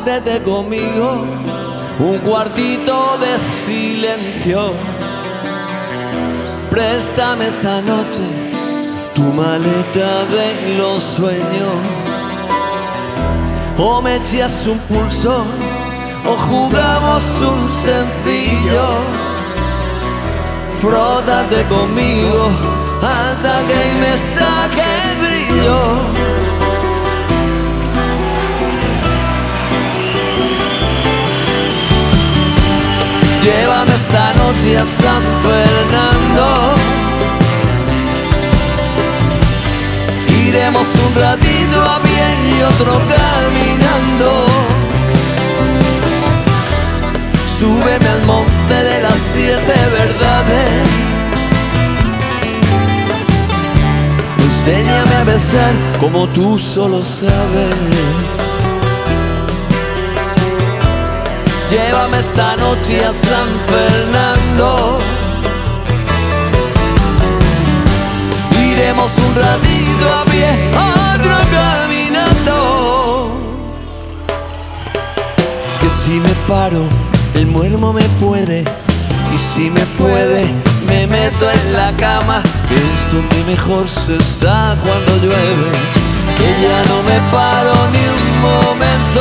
compártete conmigo un cuartito de silencio. Préstame esta noche tu maleta de los sueños. O me echas un pulso o jugamos un sencillo. Frótate conmigo hasta que me saque el brillo. Llévame esta noche a San Fernando. Iremos un ratito a pie y otro caminando. Súbeme al monte de las 7 verdades. Enséñame a besar como tú solo sabes. Llévame esta noche a San Fernando. Iremos un ratito a pie, otro caminando. Que si me paro, el muermo me puede. Y si me puede, me meto en la cama. Que es donde mejor se está cuando llueve. Que ya no me paro ni un momento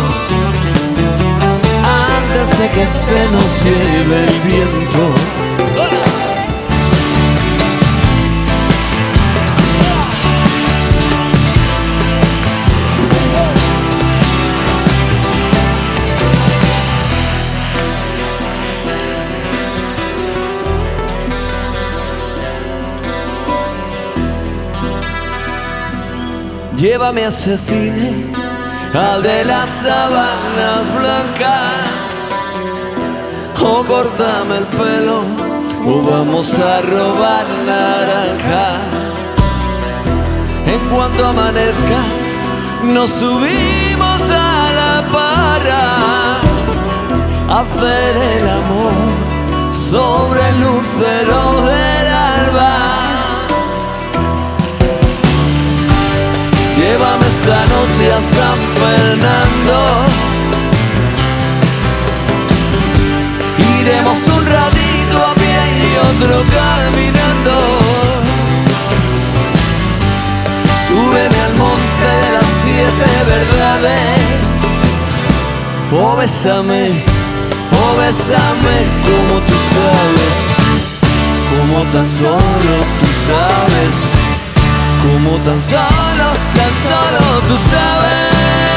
antes de que se nos lleve el viento. Llévame a ese cine, al de las sábanas blancas. O córtame el pelo, o vamos a robar naranja. En cuanto amanezca, nos subimos a la para a hacer el amor sobre el lucero del alba. Llévame esta noche a San Fernando. Iremos un ratito a pie y otro caminando. Súbeme al monte de las 7 verdades. Oh, bésame como tú sabes. Como tan solo tú sabes. Como tan solo tú sabes.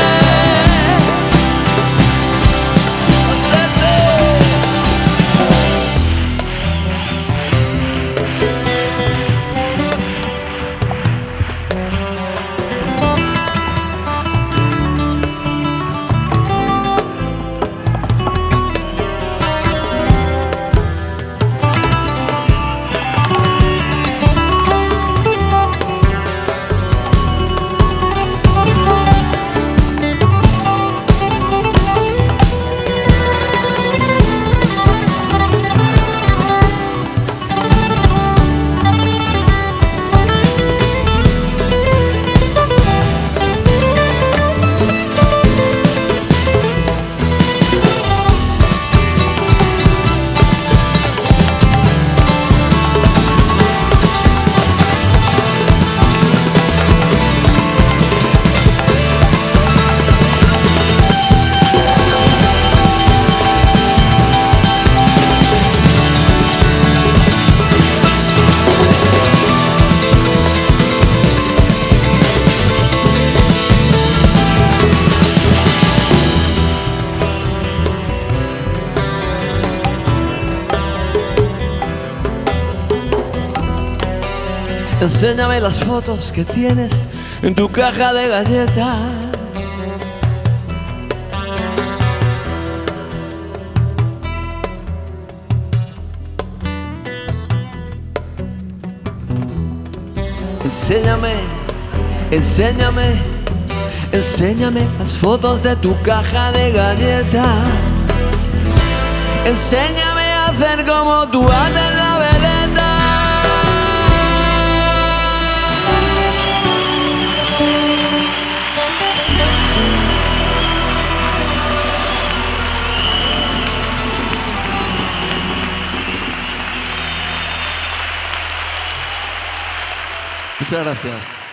Enséñame las fotos que tienes en tu caja de galletas. Enséñame las fotos de tu caja de galletas. Enséñame a hacer como tú haces la veleta. Muchas gracias.